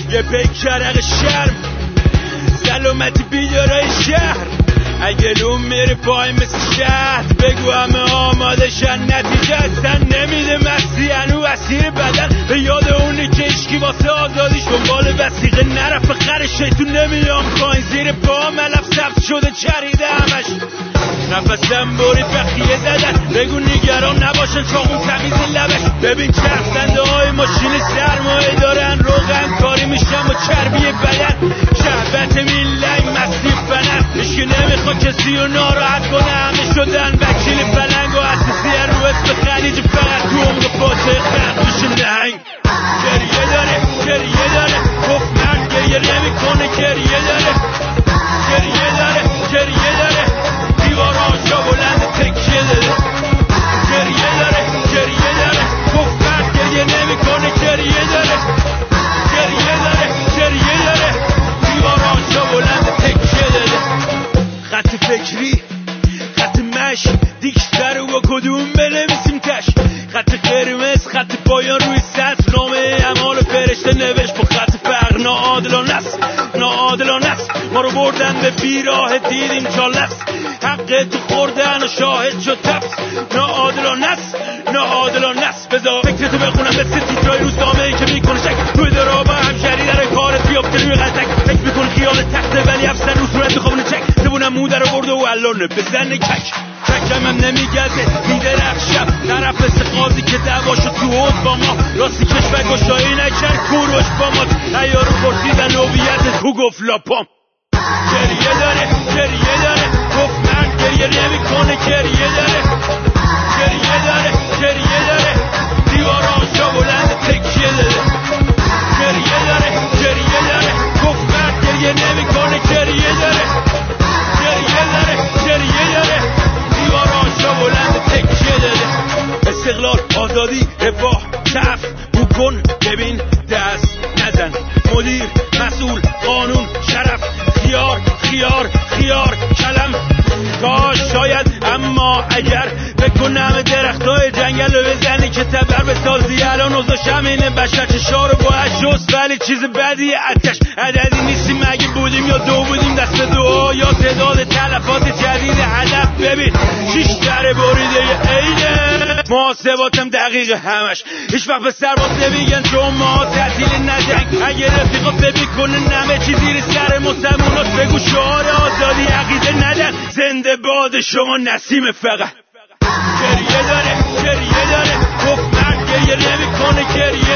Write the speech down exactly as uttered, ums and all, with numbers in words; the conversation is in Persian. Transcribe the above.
یه پیکرق شرم سلامتی بیدارای شهر اگه لوم میره پای مثل شهر بگو همه آماده شن نتیجه اصلا نمیده مستی هنو اسیر بدن به یاد اونی که اشکی واسه آزادیش دنبال وسیقه نرفت خر شیطون نمیام پایین زیر پا ملف ثبت شده چریده همش نفسم برید بخیه زدن بگو نگران نباشن چاقون تمیز لبش ببین چرخنده های ماشین سرمایه دارن روغن کاری میشن با چربی بدن شهبت میلنگ مستی فنر اشکی نمیخواد کسی رو ناراحت کنه همه شدن وکیل فلنگ و اساسی رو اسم خلیج فقط تو عمق فاتح خرد میشه نهنگ گریه داره گریه داره گفت مرد گریه نمی کنه گریه داره گریه داره گریه داره دیواراشا بلند تکیه داره گریه داره گریه داره گفت مرد گریه نمی کنه گریه داره گریه داره گریه داره دیواراشا بلند تکیه داره خط فکری خط مش دیکشتر و با کدوم بنویسیم تش خط قرمز خط پایان روی سطر نامه اعمال فرشته نوشت با خط فرق ناعادلانه است ناعادلانه است ما رو بردن به بیراه دیدیم چاله است حق تو خوردن و شاهد شد تفس ناعادلانه است ناعادلانه است بذار فکرتو بخونم مثل تیترای روزنامه ای که میکنه شک توی درابا همشهری در کارت بیافته روی قلتک فکر میکنه خیال تخته ولی افسر رو صورت میخوابونه چک زبونم مو در آورده و الانه بزن کک ککم هم نمیگزه میدرخشم طرف مثل قاضی که دعواشو تو حوض با ما راستی کشور گشایی نکرد کوروش با ما تیارو پرسیدن هویت تو گفت لاپام گریه داره گریه داره گفت مرد گریه نمی کنه گریه داره گریه داره گریه داره دیواراشا بلند تکیه داره گریه داره گریه داره گفت مرد گریه نمی کنه گریه داره گریه داره گریه داره دیواراشا بلند تکیه داره استقلال آزادی رفاه تف بو کن ببین دست نزن مدیر مسئول قانون شرف خیار خیار خیار کلم کاش شاید اما اگر بکنم درختای جنگل رو بزنی که تبر به سازی الان اوزاش همینه بشر چشا رو با شست ولی چیز بدی اتش عددی نیستیم اگه بودیم یا دو بودیم دست دعا یا تعداد تلفات جدید هدف ببین شیش در بریده عینه محاسباتم دقیقه همش هیچ وقت به سرباز نمیگن چون ما تعطیل نجنگ اگه رفیقا فبی کنه نمه چی زیر سر مسلمونات بگو شعار آزادی عقیده ندن زنده باد شما نسیم فقط گریه داره گریه داره گفت مرد گریه نمی کنه گریه